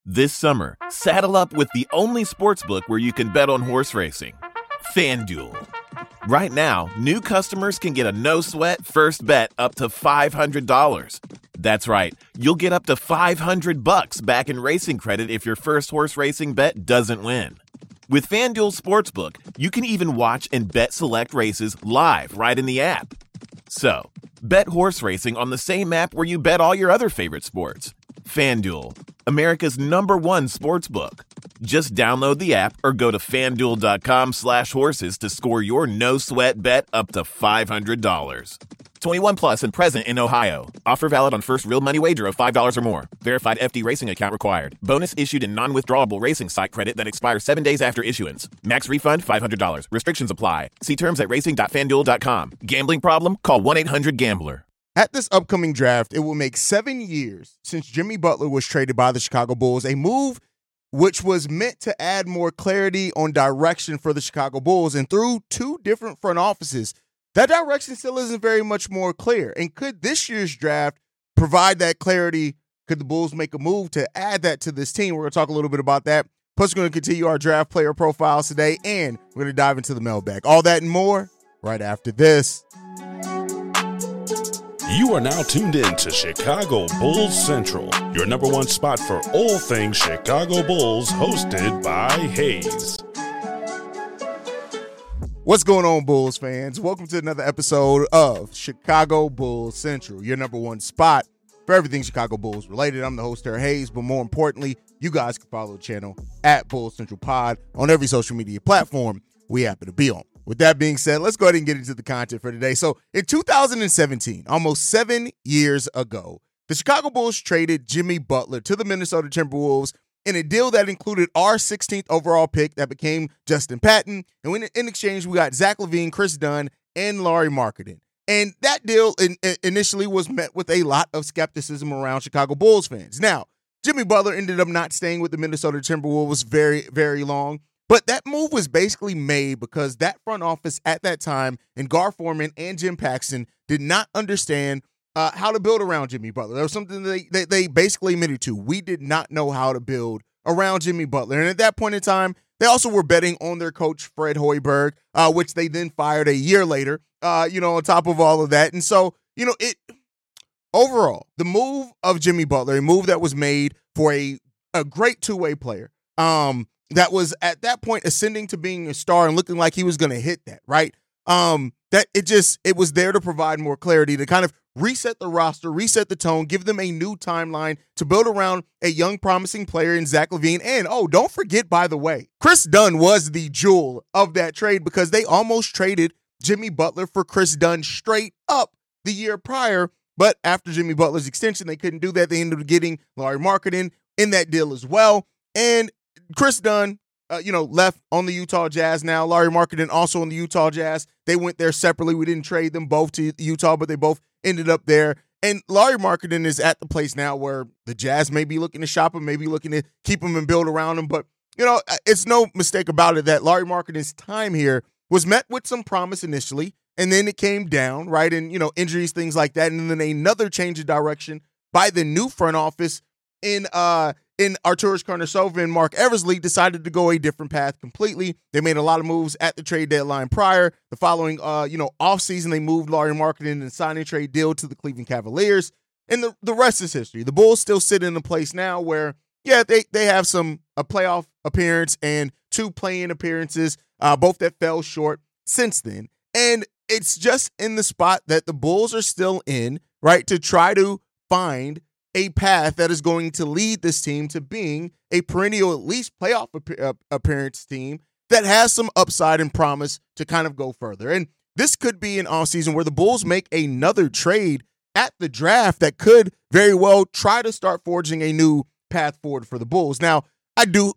This summer, saddle up with the only sportsbook where you can bet on horse racing, FanDuel. Right now, new customers can get a no-sweat first bet up to $500. That's right, you'll get up to $500 back in racing credit if your first horse racing bet doesn't win. With FanDuel Sportsbook, you can even watch and bet select races live right in the app. So, bet horse racing on the same app where you bet all your other favorite sports. FanDuel, America's #1 sportsbook. Just download the app or go to FanDuel.com/horses to score your no-sweat bet up to $500. 21 plus and present in Ohio. Offer valid on first real money wager of $5 or more. Verified FD Racing account required. Bonus issued in non-withdrawable racing site credit that expires 7 days after issuance. Max refund $500. Restrictions apply. See terms at racing.fanduel.com. Gambling problem? Call 1-800-GAMBLER. At this upcoming draft, it will make 7 years since Jimmy Butler was traded by the Chicago Bulls, a move which was meant to add more clarity on direction for the Chicago Bulls. And through two different front offices, that direction still isn't very much more clear. And could this year's draft provide that clarity? Could the Bulls make a move to add that to this team? We're going to talk a little bit about that. Plus, we're going to continue our draft player profiles today, and we're going to dive into the mailbag. All that and more right after this. You are now tuned in to Chicago Bulls Central, your #1 spot for all things Chicago Bulls, hosted by Hayes. What's going on, Bulls fans? Welcome to another episode of Chicago Bulls Central, your #1 spot for everything Chicago Bulls related. I'm the host, Terry Hayes, but more importantly, you guys can follow the channel at Bulls Central Pod on every social media platform we happen to be on. With that being said, let's go ahead and get into the content for today. So in 2017, almost 7 years ago, the Chicago Bulls traded Jimmy Butler to the Minnesota Timberwolves in a deal that included our 16th overall pick that became Justin Patton. And in exchange, we got Zach LaVine, Chris Dunn, and Lauri Markkanen. And that deal initially was met with a lot of skepticism around Chicago Bulls fans. Now, Jimmy Butler ended up not staying with the Minnesota Timberwolves very, very long. But that move was basically made because that front office at that time, and Gar Forman and Jim Paxson, did not understand how to build around Jimmy Butler. That was something they basically admitted to. We did not know how to build around Jimmy Butler. And at that point in time, they also were betting on their coach, Fred Hoiberg, which they then fired a year later, on top of all of that. And so, overall, the move of Jimmy Butler, a move that was made for a great two-way player, that was at that point ascending to being a star and looking like he was going to hit that, right? It was there to provide more clarity, to kind of reset the roster, reset the tone, give them a new timeline to build around a young, promising player in Zach LaVine. And, don't forget, by the way, Chris Dunn was the jewel of that trade because they almost traded Jimmy Butler for Chris Dunn straight up the year prior. But after Jimmy Butler's extension, they couldn't do that. They ended up getting Lauri Markkanen in that deal as well. And Chris Dunn, left on the Utah Jazz now. Lauri Markkanen also on the Utah Jazz. They went there separately. We didn't trade them both to Utah, but they both ended up there. And Lauri Markkanen is at the place now where the Jazz may be looking to shop him, maybe looking to keep him and build around him. But, it's no mistake about it that Lauri Markkanen's time here was met with some promise initially, and then it came down, right? And, injuries, things like that. And then another change of direction by the new front office in Arturas Karnisovas and Mark Eversley decided to go a different path completely. They made a lot of moves at the trade deadline prior. The following, offseason, they moved Lauri Markkanen and signed a trade deal to the Cleveland Cavaliers. And the rest is history. The Bulls still sit in a place now where, they have a playoff appearance and 2 play-in appearances, both that fell short since then. And it's just in the spot that the Bulls are still in, right, to try to find a path that is going to lead this team to being a perennial, at least playoff appearance team that has some upside and promise to kind of go further. And this could be an offseason where the Bulls make another trade at the draft that could very well try to start forging a new path forward for the Bulls. Now, I do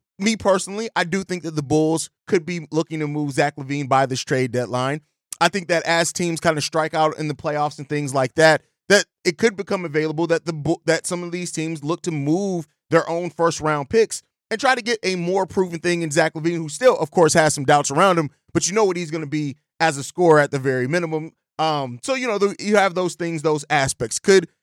think that the Bulls could be looking to move Zach LaVine by this trade deadline. I think that as teams kind of strike out in the playoffs and things like that it could become available that some of these teams look to move their own first-round picks and try to get a more proven thing in Zach LaVine, who still, of course, has some doubts around him, but you know what he's going to be as a scorer at the very minimum. So, you have those things, those aspects. Could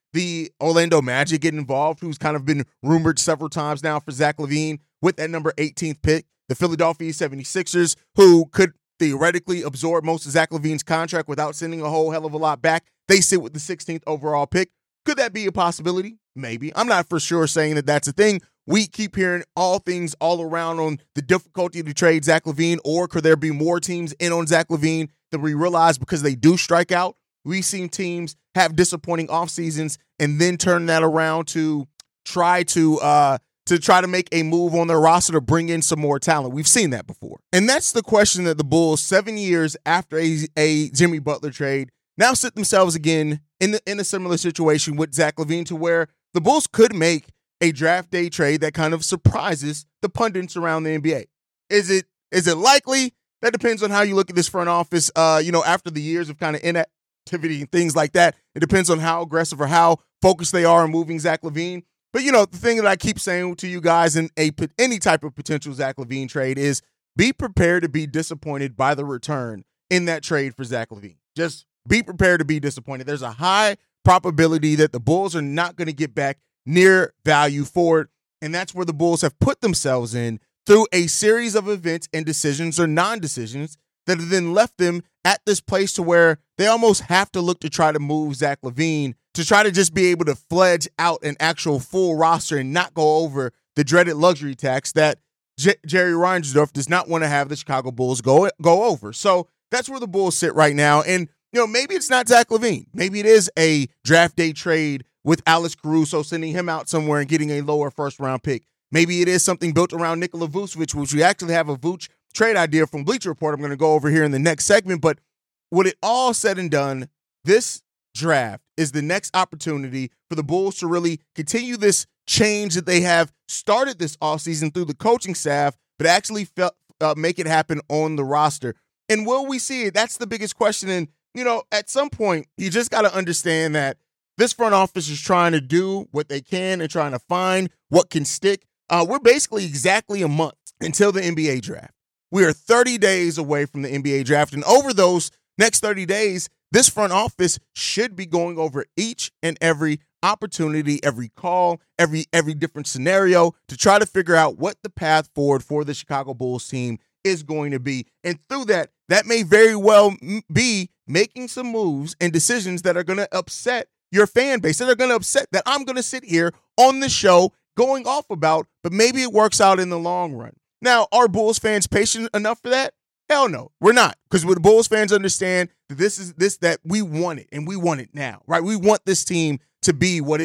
the Orlando Magic get involved, who's kind of been rumored several times now for Zach LaVine with that number 18th pick. The Philadelphia 76ers, who could theoretically absorb most of Zach LaVine's contract without sending a whole hell of a lot back. They sit with the 16th overall pick. Could that be a possibility? Maybe. I'm not for sure saying that that's a thing. We keep hearing all things all around on the difficulty to trade Zach LaVine, or could there be more teams in on Zach LaVine than we realize because they do strike out? We've seen teams have disappointing off seasons and then turn that around to try to make a move on their roster to bring in some more talent. We've seen that before. And that's the question that the Bulls, 7 years after a Jimmy Butler trade, now sit themselves again in a similar situation with Zach LaVine, to where the Bulls could make a draft day trade that kind of surprises the pundits around the NBA. Is it likely? That depends on how you look at this front office. After the years of kind of inactivity and things like that, it depends on how aggressive or how focused they are on moving Zach LaVine. But, the thing that I keep saying to you guys in any type of potential Zach LaVine trade is be prepared to be disappointed by the return in that trade for Zach LaVine. Just be prepared to be disappointed. There's a high probability that the Bulls are not going to get back near value for it, and that's where the Bulls have put themselves in through a series of events and decisions or non-decisions that have then left them at this place to where they almost have to look to try to move Zach LaVine to try to just be able to fledge out an actual full roster and not go over the dreaded luxury tax that Jerry Reinsdorf does not want to have the Chicago Bulls go over. So that's where the Bulls sit right now. And, maybe it's not Zach LaVine. Maybe it is a draft day trade with Alex Caruso, sending him out somewhere and getting a lower first-round pick. Maybe it is something built around Nikola Vucevic, which we actually have a Vooch trade idea from Bleacher Report I'm going to go over here in the next segment. But with it all said and done, this draft is the next opportunity for the Bulls to really continue this change that they have started this offseason through the coaching staff, but actually make it happen on the roster. And will we see it? That's the biggest question. And, at some point, you just got to understand that this front office is trying to do what they can and trying to find what can stick. We're basically exactly a month until the NBA draft. We are 30 days away from the NBA draft. And over those next 30 days, this front office should be going over each and every opportunity, every call, every different scenario to try to figure out what the path forward for the Chicago Bulls team is going to be. And through that may very well be making some moves and decisions that are going to upset your fan base, that are going to upset that I'm going to sit here on the show going off about, but maybe it works out in the long run. Now, are Bulls fans patient enough for that? Hell no, we're not. Because the Bulls fans understand that that we want it, and we want it now, right? We want this team to be what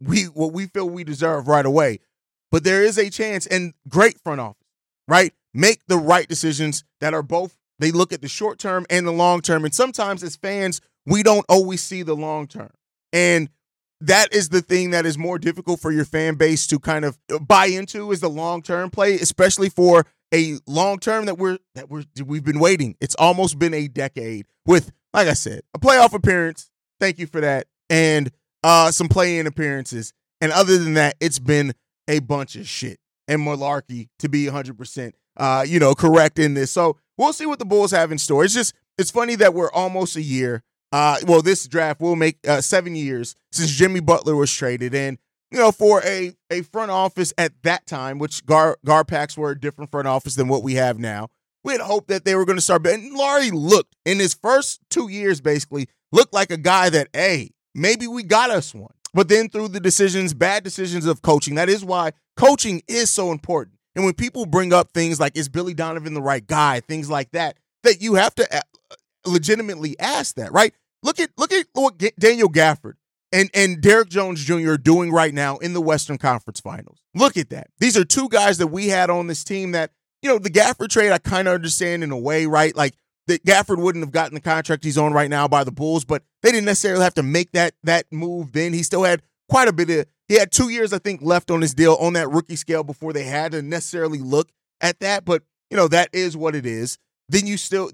we feel we deserve right away. But there is a chance, and great front office, right? Make the right decisions that are both, they look at the short term and the long term. And sometimes as fans, we don't always see the long term. And that is the thing that is more difficult for your fan base to kind of buy into, is the long-term play, especially for a long-term that we've been waiting. It's almost been a decade with, like I said, a playoff appearance. Thank you for that. And some play-in appearances. And other than that, it's been a bunch of shit and malarkey, to be 100% correct in this. So we'll see what the Bulls have in store. It's funny that we're almost a year. This draft will make 7 years since Jimmy Butler was traded. And, for a front office at that time, which Garpax were a different front office than what we have now, we had hoped that they were going to start. And Larry looked, in his first 2 years, basically, looked like a guy that, hey, maybe we got us one. But then through the bad decisions of coaching, that is why coaching is so important. And when people bring up things like, is Billy Donovan the right guy, things like that you have to legitimately ask that, right? Look at what Daniel Gafford and Derrick Jones Jr. are doing right now in the Western Conference Finals. Look at that. These are two guys that we had on this team that, the Gafford trade I kind of understand in a way, right? Like, that Gafford wouldn't have gotten the contract he's on right now by the Bulls, but they didn't necessarily have to make that move then. He still had quite a bit of, he had 2 years, I think, left on his deal on that rookie scale before they had to necessarily look at that. But, that is what it is. Then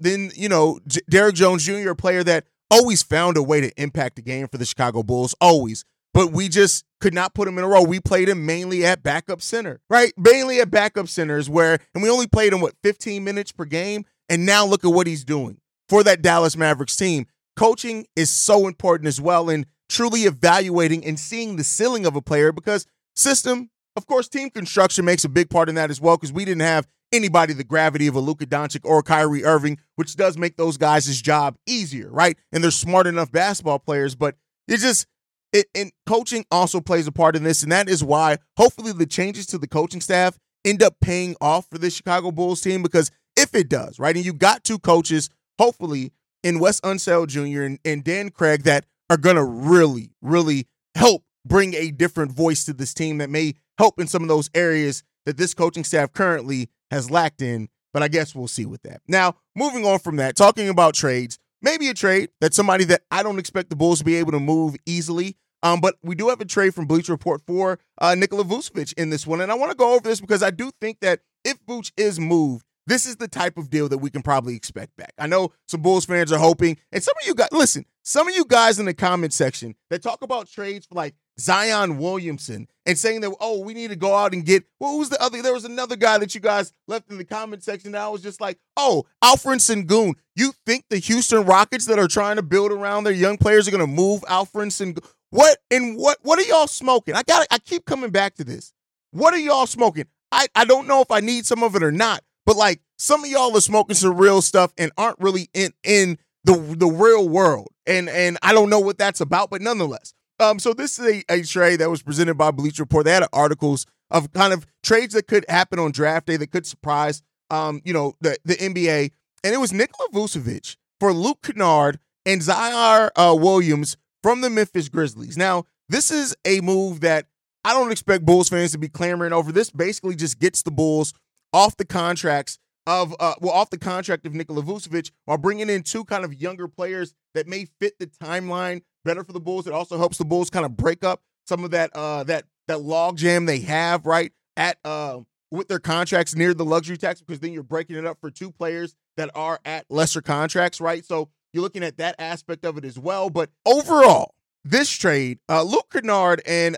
Derrick Jones Jr., a player that always found a way to impact the game for the Chicago Bulls, always. But we just could not put him in a row. We played him mainly at backup center, right? Mainly at backup centers and we only played him, 15 minutes per game? And now look at what he's doing for that Dallas Mavericks team. Coaching is so important as well. And truly evaluating and seeing the ceiling of a player, because system, of course, team construction makes a big part in that as well, because we didn't have anybody the gravity of a Luka Doncic or Kyrie Irving, which does make those guys' job easier, right? And they're smart enough basketball players, but and coaching also plays a part in this, and that is why hopefully the changes to the coaching staff end up paying off for this Chicago Bulls team, because if it does, right, and you got two coaches, hopefully, in Wes Unseld Jr. and Dan Craig, that are going to really, really help bring a different voice to this team that may help in some of those areas that this coaching staff currently has lacked in, but I guess we'll see with that. Now, moving on from that, talking about trades, maybe a trade that's somebody that I don't expect the Bulls to be able to move easily, but we do have a trade from Bleacher Report for Nikola Vucevic in this one, and I want to go over this because I do think that if Vooch is moved, this is the type of deal that we can probably expect back. I know some Bulls fans are hoping, and some of you guys, listen, some of you guys in the comment section that talk about trades for like Zion Williamson and saying that, oh, we need to go out and get, well, who's the other? There was another guy that you guys left in the comment section that I was just like, oh, Alfred Sengun. You think the Houston Rockets that are trying to build around their young players are going to move Alfred Sengun? What are y'all smoking? I keep coming back to this. What are y'all smoking? I don't know if I need some of it or not, but like some of y'all are smoking some real stuff and aren't really in the real world. And I don't know what that's about, but nonetheless. So this is a trade that was presented by Bleacher Report. They had articles of kind of trades that could happen on draft day that could surprise, the NBA. And it was Nikola Vucevic for Luke Kennard and Zaire Williams from the Memphis Grizzlies. Now, this is a move that I don't expect Bulls fans to be clamoring over. This basically just gets the Bulls off the contract of Nikola Vucevic while bringing in two kind of younger players that may fit the timeline better for the Bulls. It also helps the Bulls kind of break up some of that log jam they have, right, at with their contracts near the luxury tax, because then you're breaking it up for two players that are at lesser contracts, right? So you're looking at that aspect of it as well. But overall, this trade, Luke Kennard and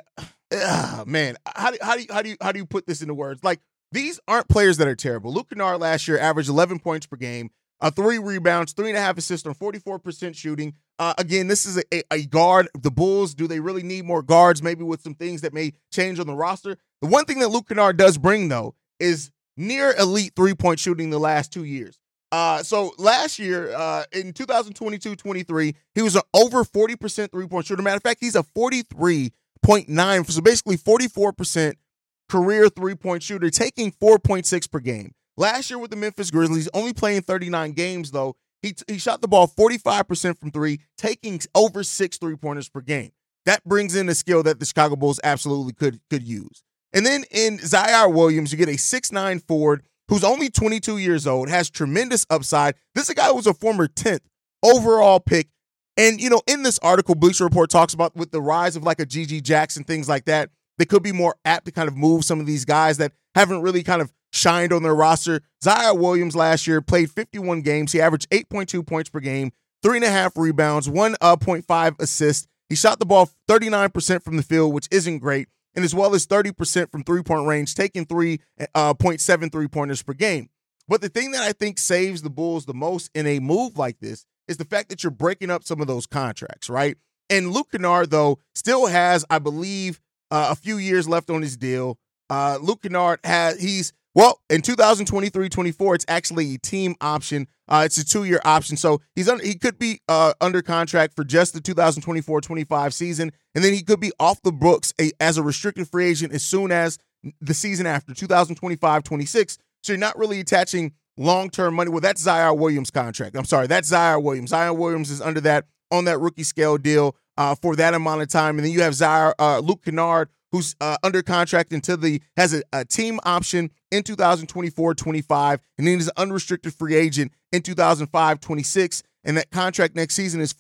man, how do you put this into words? Like, these aren't players that are terrible. Luke Kennard last year averaged 11 points per game, 3 rebounds, 3.5 assists on 44% shooting. Again, this is a guard. The Bulls, do they really need more guards? Maybe with some things that may change on the roster. The one thing that Luke Kennard does bring, though, is near elite 3-point shooting the last 2 years. So last year, in 2022-23, he was an over 40% 3-point shooter. Matter of fact, he's a 43.9, so basically 44% career 3-point shooter, taking 4.6 per game. Last year with the Memphis Grizzlies, only playing 39 games, though, he shot the ball 45% from three, taking over 6 3-pointers per game. That brings in a skill that the Chicago Bulls absolutely could use. And then in Zaire Williams, you get a 6'9" forward who's only 22 years old, has tremendous upside. This is a guy who was a former 10th overall pick. And, in this article, Bleacher Report talks about with the rise of like a G.G. Jackson, things like that, they could be more apt to kind of move some of these guys that haven't really kind of shined on their roster. Zaire Williams last year played 51 games. He averaged 8.2 points per game, 3.5 rebounds, 1.5 assists. He shot the ball 39% from the field, which isn't great, and as well as 30% from three-point range, taking 3.7 three-pointers per game. But the thing that I think saves the Bulls the most in a move like this is the fact that you're breaking up some of those contracts, right? And Luke Kennard, though, still has, I believe, a few years left on his deal. Luke Kennard in 2023-24, it's actually a team option. It's a 2-year option. So he could be under contract for just the 2024-25 season, and then he could be off the books as a restricted free agent as soon as the season after, 2025-26. So you're not really attaching long-term money. Well, that's Zaire Williams' contract. I'm sorry, that's Zaire Williams. Zaire Williams is under that on that rookie scale deal for that amount of time. And then you have Luke Kennard, who's under contract has a team option in 2024-25, and then he's an unrestricted free agent in 2025-26, and that contract next season is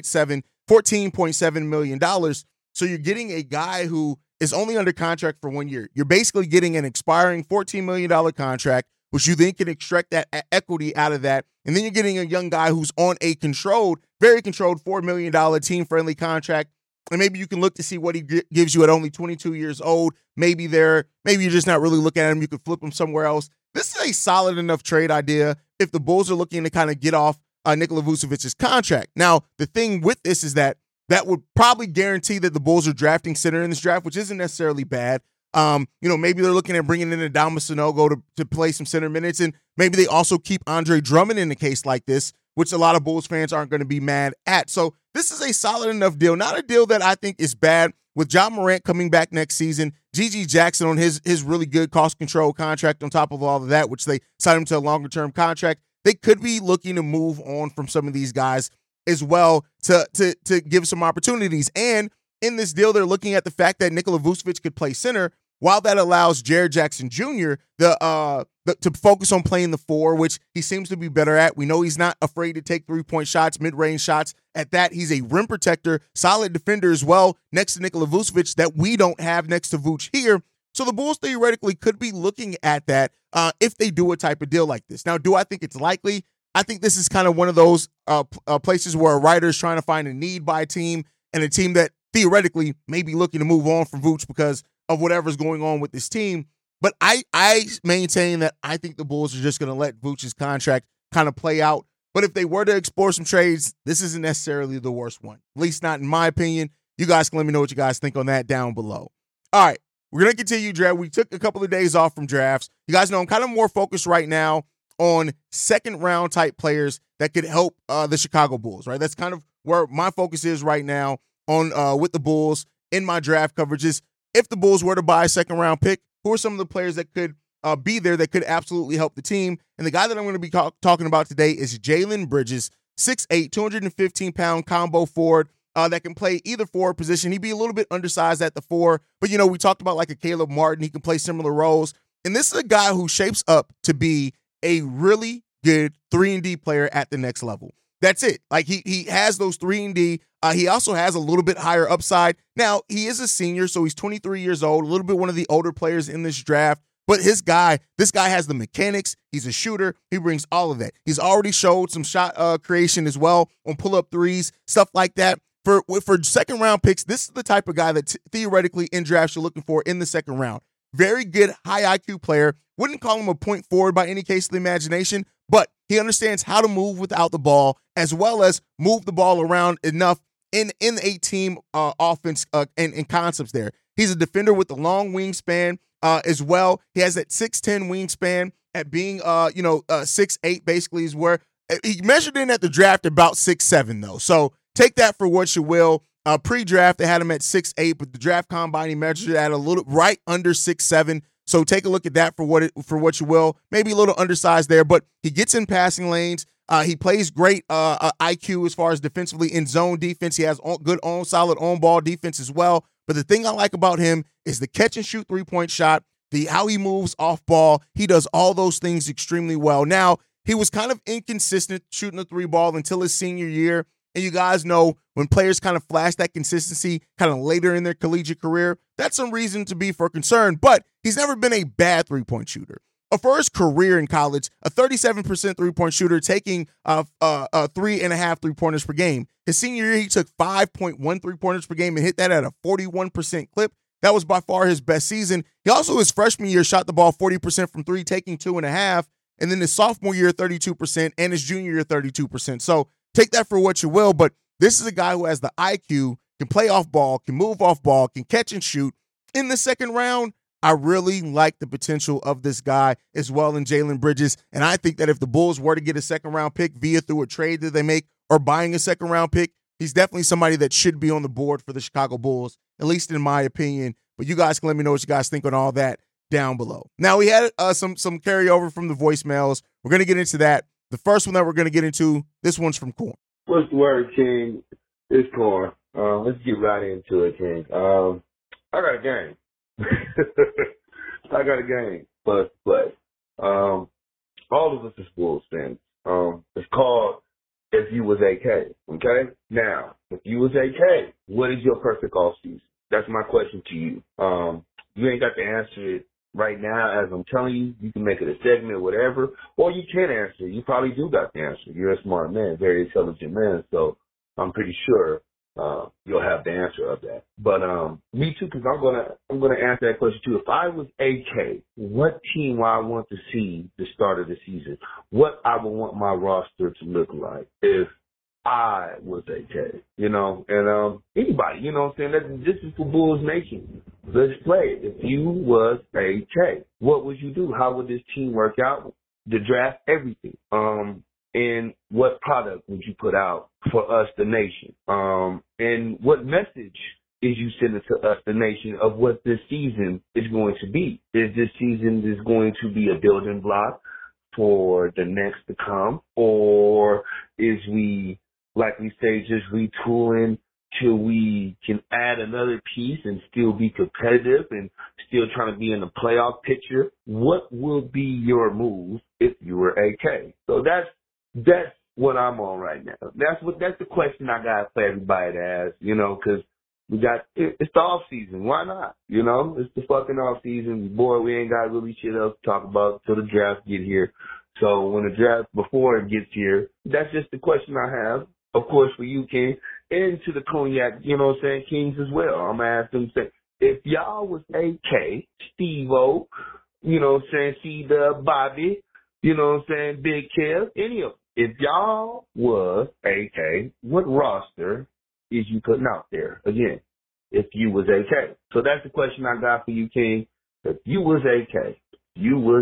$14.7 million. So you're getting a guy who is only under contract for 1 year. You're basically getting an expiring $14 million contract, which you then can extract that equity out of that, and then you're getting a young guy who's on a very controlled $4 million team-friendly contract. And maybe you can look to see what he gives you at only 22 years old. Maybe you're just not really looking at him. You could flip him somewhere else. This is a solid enough trade idea if the Bulls are looking to kind of get off Nikola Vucevic's contract. Now, the thing with this is that that would probably guarantee that the Bulls are drafting center in this draft, which isn't necessarily bad. Maybe they're looking at bringing in Adama Sanogo to play some center minutes, and maybe they also keep Andre Drummond in a case like this, which a lot of Bulls fans aren't going to be mad at. So this is a solid enough deal, not a deal that I think is bad. With Ja Morant coming back next season, G.G. Jackson on his really good cost control contract on top of all of that, which they signed him to a longer-term contract, they could be looking to move on from some of these guys as well to give some opportunities. And in this deal, they're looking at the fact that Nikola Vucevic could play center, while that allows Jared Jackson Jr. to focus on playing the four, which he seems to be better at. We know he's not afraid to take three-point shots, mid-range shots. At that, he's a rim protector, solid defender as well, next to Nikola Vucevic, that we don't have next to Vooch here. So the Bulls theoretically could be looking at that if they do a type of deal like this. Now, do I think it's likely? I think this is kind of one of those places where a writer is trying to find a need by a team, and a team that theoretically may be looking to move on from Vooch because of whatever's going on with this team. But I maintain that I think the Bulls are just going to let Vooch's contract kind of play out. But if they were to explore some trades, this isn't necessarily the worst one, at least not in my opinion. You guys can let me know what you guys think on that down below. All right, we're going to continue draft. We took a couple of days off from drafts. You guys know I'm kind of more focused right now on second-round type players that could help the Chicago Bulls, right? That's kind of where my focus is right now on with the Bulls in my draft coverages. If the Bulls were to buy a second-round pick, who are some of the players that could be there that could absolutely help the team? And the guy that I'm going to be talking about today is Jalen Bridges, 6'8", 215-pound combo forward that can play either forward position. He'd be a little bit undersized at the four, but, we talked about like a Caleb Martin. He can play similar roles. And this is a guy who shapes up to be a really good 3-and-D player at the next level. That's it. Like he has those 3-and-D. He also has a little bit higher upside. Now, he is a senior, so he's 23 years old, a little bit one of the older players in this draft. But this guy has the mechanics. He's a shooter. He brings all of that. He's already showed some shot creation as well on pull-up threes, stuff like that. For second-round picks, this is the type of guy that theoretically in drafts you're looking for in the second round. Very good, high IQ player. Wouldn't call him a point forward by any case of the imagination, but he understands how to move without the ball as well as move the ball around enough in a team offense and concepts there. He's a defender with a long wingspan as well. He has that 6'10" wingspan at being 6'8" basically is where he measured in at the draft about 6'7" though. So take that for what you will. Pre-draft, they had him at 6'8", but the draft combine, he measured it at a little right under 6'7". So take a look at that for what you will. Maybe a little undersized there, but he gets in passing lanes. He plays great IQ as far as defensively in zone defense. He has good solid on-ball defense as well. But the thing I like about him is the catch-and-shoot three-point shot, how he moves off ball. He does all those things extremely well. Now, he was kind of inconsistent shooting the three ball until his senior year. And you guys know when players kind of flash that consistency kind of later in their collegiate career, that's some reason to be for concern. But he's never been a bad three-point shooter. For his career in college, a 37% three-point shooter, taking 3.5 three-pointers per game. His senior year, he took 5.1 three-pointers per game and hit that at a 41% clip. That was by far his best season. He also, his freshman year, shot the ball 40% from three, taking 2.5. And then his sophomore year, 32%, and his junior year, 32%. So take that for what you will, but this is a guy who has the IQ, can play off ball, can move off ball, can catch and shoot. In the second round, I really like the potential of this guy as well in Jalen Bridges, and I think that if the Bulls were to get a second-round pick through a trade that they make or buying a second-round pick, he's definitely somebody that should be on the board for the Chicago Bulls, at least in my opinion. But you guys can let me know what you guys think on all that down below. Now, we had some carryover from the voicemails. We're going to get into that. The first one that we're going to get into, this one's from Corn. What's the word, King? It's Corn. Let's get right into it, King. I got a game. I got a game for us to play. All of us is Bulls fans. It's called If You Was AK, okay? Now, if you was AK, what is your perfect offseason? That's my question to you. You ain't got to answer it right now as I'm telling you. You can make it a segment or whatever, or you can answer it. You probably do got the answer. You're a smart man, very intelligent man, so I'm pretty sure you'll have the answer of that. But me too, because I'm gonna answer that question too. If I was AK, what team I want to see the start of the season? What I would want my roster to look like? If I was AK, you know, and anybody, you know what I'm saying? This is for Bulls Nation. Let's play it. If you was AK, what would you do? How would this team work out? The draft, everything. And what product would you put out for us, the nation? And what message is you sending to us, the nation, of what this season is going to be? Is this season is going to be a building block for the next to come? Or is we, like we say, just retooling till we can add another piece and still be competitive and still trying to be in the playoff picture? What will be your move if you were AK? So that's what I'm on right now. That's the question I got for everybody to ask, you know, because it's the off season. Why not? You know, it's the fucking off season. Boy, we ain't got really shit else to talk about till the draft get here. So when the draft, before it gets here, that's just the question I have. Of course, for you, King, and to the Cognac, you know what I'm saying, Kings as well. I'm going to ask them, say, if y'all was AK, Steve-O, you know what I'm saying, C-Dub, Bobby, you know what I'm saying, Big Kev, any of them, if y'all was AK, what roster is you putting out there? Again, if you was AK. So that's the question I got for you, King. If you was AK, you was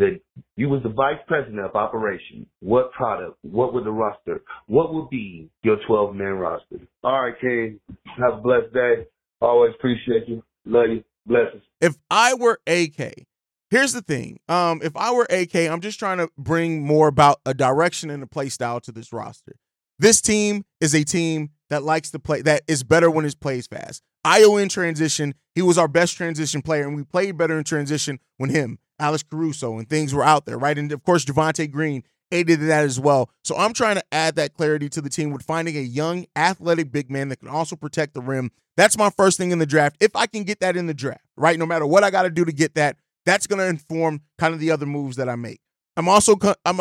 the vice president of operations. What product? What would the roster? What would be your 12-man roster? All right, King. Have a blessed day. Always appreciate you. Love you. Blessings. If I were AK, here's the thing. If I were AK, I'm just trying to bring more about a direction and a play style to this roster. This team is a team that likes to play, that is better when it plays fast. Ayo in transition, he was our best transition player, and we played better in transition when him, Alex Caruso, and things were out there, right? And, of course, Javonte Green aided in that as well. So I'm trying to add that clarity to the team with finding a young, athletic big man that can also protect the rim. That's my first thing in the draft. If I can get that in the draft, right, no matter what I got to do to get that, that's going to inform kind of the other moves that I make. I'm also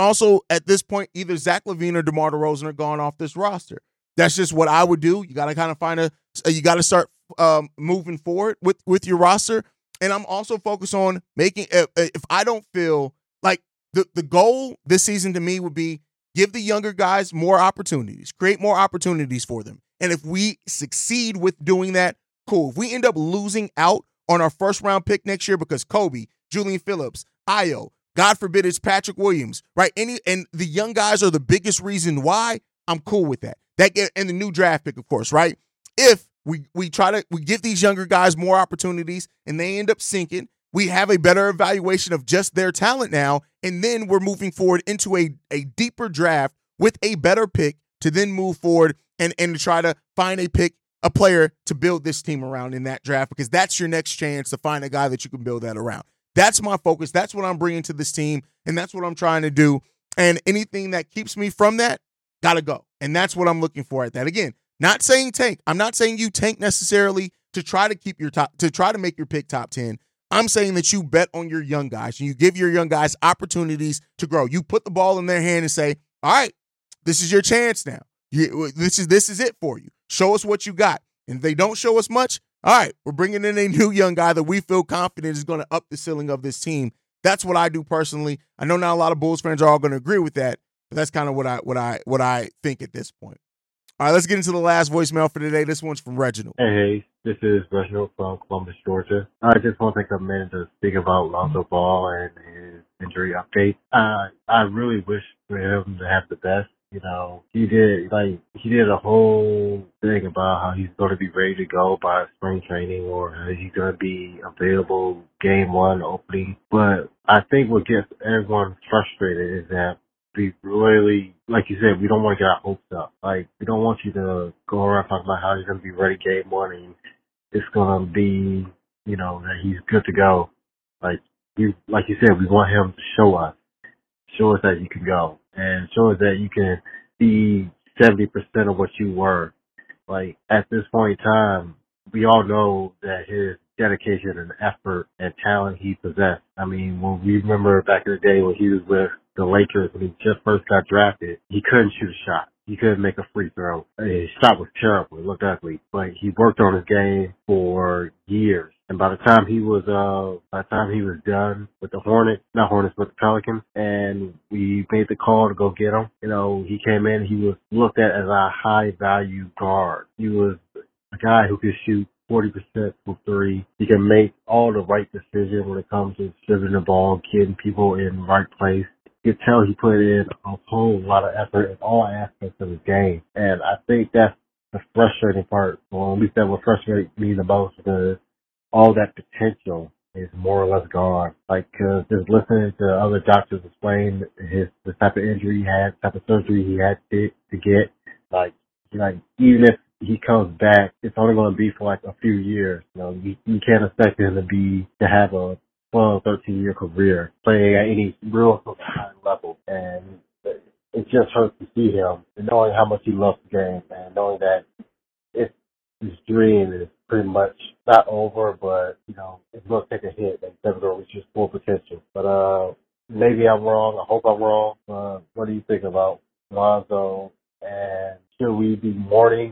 at this point, either Zach LaVine or DeMar DeRozan are gone off this roster. That's just what I would do. You got to kind of you got to start moving forward with your roster. And I'm also focused on making, if I don't feel like the goal this season to me would be give the younger guys more opportunities, create more opportunities for them. And if we succeed with doing that, cool. If we end up losing out on our first round pick next year because Kobe, Julian Phillips, Ayo, God forbid it's Patrick Williams, right? And the young guys are the biggest reason why, I'm cool with that. And the new draft pick, of course, right? If we give these younger guys more opportunities and they end up sinking, we have a better evaluation of just their talent now, and then we're moving forward into a deeper draft with a better pick to then move forward and to try to find a player to build this team around in that draft, because that's your next chance to find a guy that you can build that around. That's my focus. That's what I'm bringing to this team, and that's what I'm trying to do. And anything that keeps me from that, gotta go. And that's what I'm looking for at that. Again, not saying tank. I'm not saying you tank necessarily to try to keep to try to make your pick top 10. I'm saying that you bet on your young guys and you give your young guys opportunities to grow. You put the ball in their hand and say, all right, this is your chance now. This is it for you. Show us what you got. And if they don't show us much, all right, we're bringing in a new young guy that we feel confident is going to up the ceiling of this team. That's what I do personally. I know not a lot of Bulls fans are all going to agree with that, but that's kind of what I think at this point. All right, let's get into the last voicemail for today. This one's from Reginald. Hey, this is Reginald from Columbus, Georgia. I just want to take a minute to speak about Lonzo Ball and his injury update. I really wish for him to have the best. You know, he did a whole thing about how he's going to be ready to go by spring training, or he's going to be available game one opening. But I think what gets everyone frustrated is that we really, like you said, we don't want to get our hopes up. Like, we don't want you to go around talking about how he's going to be ready game one and it's going to be, you know, that he's good to go. Like you said, we want him to show us that you can go and show us that you can be 70% of what you were. Like, at this point in time, we all know that his dedication and effort and talent he possessed. I mean, when we remember back in the day when he was with the Lakers, when he just first got drafted, he couldn't shoot a shot. he couldn't make a free throw. His shot was terrible. It looked ugly. But he worked on his game for years. And by the time he was done with the the Pelicans, and we made the call to go get him, he came in, he was looked at as a high value guard. He was a guy who could shoot 40% from three. He can make all the right decisions when it comes to distributing the ball, getting people in the right place. You could tell he put in a whole lot of effort in all aspects of his game. And I think that's the frustrating part, or at least that would frustrate me the most, because all that potential is more or less gone. Just listening to other doctors explain the type of injury he had, the type of surgery he had to get, even if he comes back, it's only going to be for a few years. You can't expect him to have a 12, 13-year career playing at any real high level. And it just hurts to see him, and knowing how much he loves the game, and knowing that his dream is pretty much not over, but, it's going to take a hit and he's never going to reach his full potential. But maybe I'm wrong. I hope I'm wrong. What do you think about Lonzo? And should we be mourning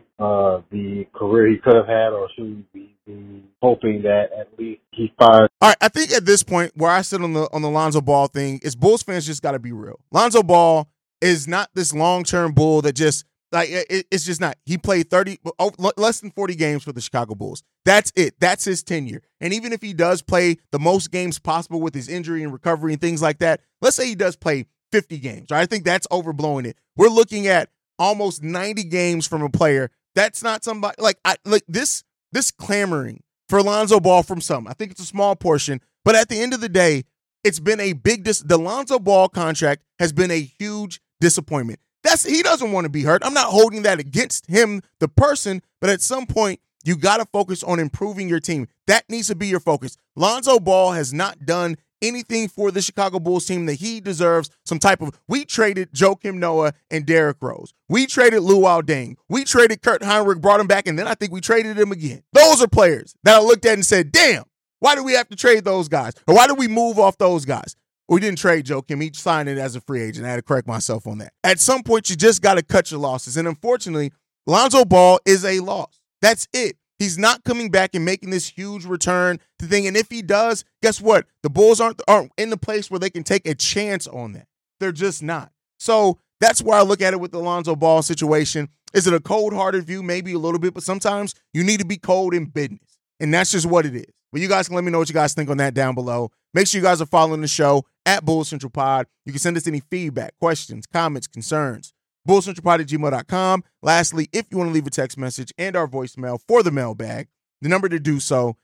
the career he could have had, or should we be hoping that at least he finds? All right, I think at this point where I sit on the Lonzo Ball thing is Bulls fans just got to be real. Lonzo Ball is not this long-term Bull that just it's just not. He played less than 40 games for the Chicago Bulls. That's it. That's his tenure. And even if he does play the most games possible with his injury and recovery and things like that, let's say he does play 50 games. Right? I think that's overblowing it. We're looking at almost 90 games from a player. That's not somebody this clamoring for Lonzo Ball from some. I think it's a small portion, but at the end of the day, it's been a big the Lonzo Ball contract has been a huge disappointment. He doesn't want to be hurt. I'm not holding that against him, the person, but at some point, you got to focus on improving your team. That needs to be your focus. Lonzo Ball has not done anything for the Chicago Bulls team that he deserves some type of. We traded Joakim Noah and Derrick Rose. We traded Luol Deng. We traded Kurt Heinrich, brought him back, and then I think we traded him again. Those are players that I looked at and said, damn, why do we have to trade those guys? Or why do we move off those guys? We didn't trade Joakim. He signed it as a free agent. I had to correct myself on that. At some point, you just got to cut your losses. And unfortunately, Lonzo Ball is a loss. That's it. He's not coming back and making this huge return to thing. And if he does, guess what? The Bulls aren't in the place where they can take a chance on that. They're just not. So that's where I look at it with the Lonzo Ball situation. Is it a cold-hearted view? Maybe a little bit, but sometimes you need to be cold in business. And that's just what it is. But you guys can let me know what you guys think on that down below. Make sure you guys are following the show at Bulls Central Pod. You can send us any feedback, questions, comments, concerns. BullsCentralPod@gmail.com. Lastly, if you want to leave a text message and our voicemail for the mailbag, the number to do so,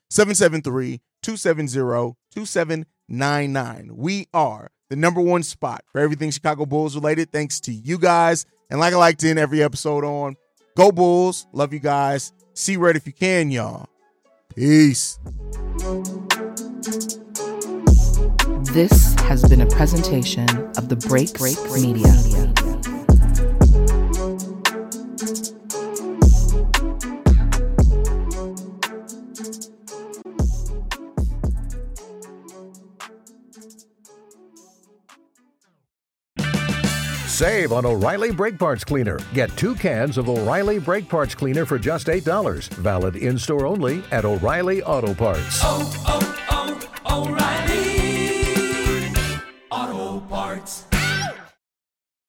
773-270-2799. We are the number one spot for everything Chicago Bulls related, thanks to you guys. And like I like to end every episode on, go Bulls. Love you guys. See red if you can, y'all. Peace. This has been a presentation of the Break Media. Save on O'Reilly Brake Parts Cleaner. Get 2 cans of O'Reilly Brake Parts Cleaner for just $8. Valid in-store only at O'Reilly Auto Parts.